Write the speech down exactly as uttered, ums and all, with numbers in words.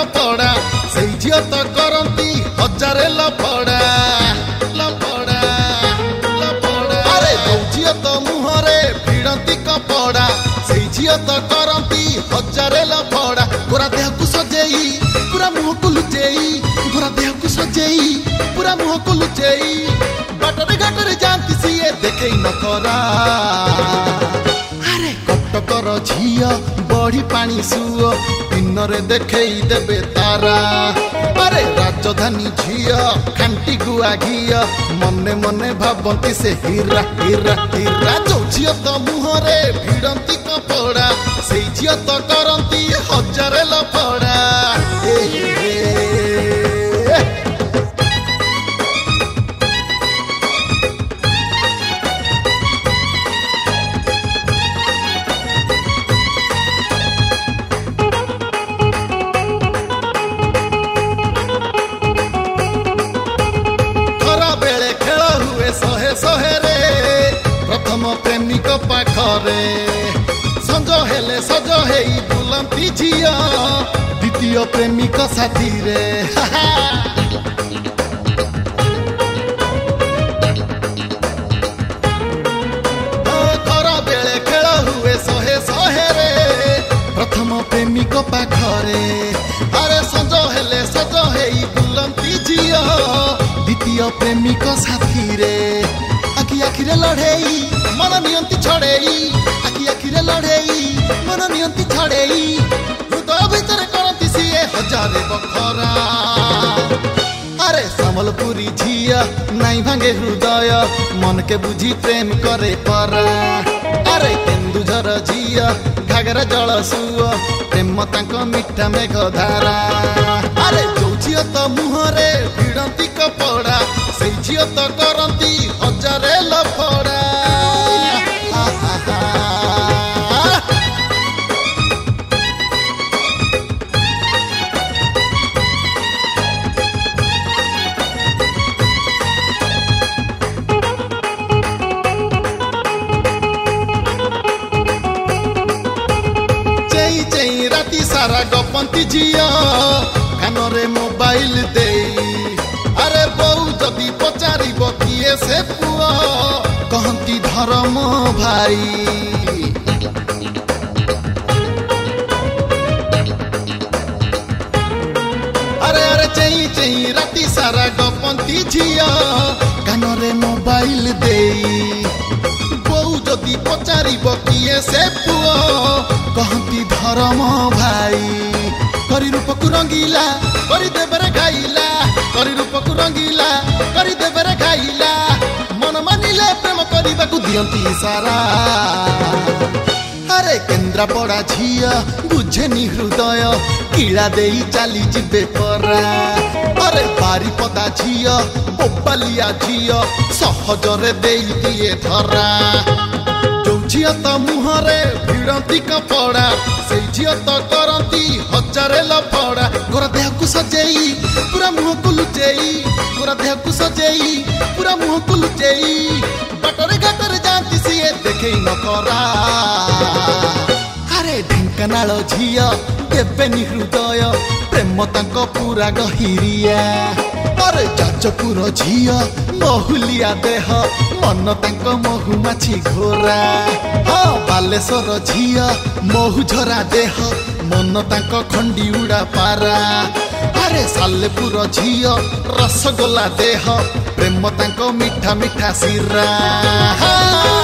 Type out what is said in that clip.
कपड़ा से झियो तो करती हजारे लफड़ा लफड़ा लफड़ा अरे झियो तो मुहरे भिड़ती कपड़ा से झियो तो करती हजारे लफड़ा गोरा देह को सजेई पूरा मुह को लुचेई गोरा देह को सजेई पूरा मुह को लुचेई बाटरे घाटरे जानती सीए देखे न करा अरे कटकर झियो बड़ी पानी सुओ दिन रे देखई देबे तारा अरे राजधानी झियो खांटी गुआ घियो मने मने भाबंती से हीरा हीरा हीरा जो झियो तो मुहरे भिड़ंती कपड़ा से झियो तो करंती हजारे लफड़ा ए हे सहे रे प्रथम प्रेमिक पाखरे संज हेले सज हेई बुलंती झियो द्वितीय प्रेमिक साथी रे घर बेले खेल हुए सहे सहे रे प्रथम प्रेमिक पाखरे अरे संज हेले सज हेई बुलंती झियो द्वितीय प्रेमिक साथी रे आखि आखिरे लड़ेई मन नियंती छड़ेई आखि आखिरे लड़ेई मन नियंती छड़ेई हृदय भीतर करती सीए हजारे बखरा अरे संबलपुरी झिया नाई भांगे हृदय मन के बुझी प्रेम करे परा अरे केन्दुझर झिया घागरा जल सुओ प्रेम तांक मिठा मेघ धारा अरे जो झियो तो मुहरे भिड़ंती कपड़ा से झियो तो करंती हजारे लफड़ा चई चई राती सारा गपंती झियो कानरे मोबाइल देई अरे बहु जदि पचारिब किए से पुआ कहती धर्म भाई अरे अरे चई चई राती सारा गपंती झियो कानरे मोबाइल देई बहु जदि पचारिब किए से पुआ कहती धर्म भाई करी रूप को रंगीला करी देबरे खाइला करी रूप को रंगीला करी देबरे खाइला मन मानिले प्रेम करिबा को दियंती सारा अरे केन्द्रापड़ा झियो बुझेनी हृदय किला देई चाली जिबे परा अरे बारिपदा झियो बोपालिया झियो सहजरे देई दिए धरा जो झियो तो मुहरे भिड़ंती कपड़ा से झियो तो करंती हजारे लफड़ा गोरा देह को सजेई पूरा मुह को लुचेई गोरा देह को सजेई पूरा मुह को लुचेई बाटरे घाटरे जानती सीए देखे न करा अरे ढेंकानाल झियो देबेनी हृदय प्रेम तांक पूरा गहिरिया अरे जाजपुर झियो महुलिया देह मन तांक महुमाछी घोरा हाँ बालेश्वर झियो महुझरा देह मन तांक खंडी उड़ा पारा अरे सालेपुर झियो रसगोला देह प्रेम तांक मिठा मिठा सिरा।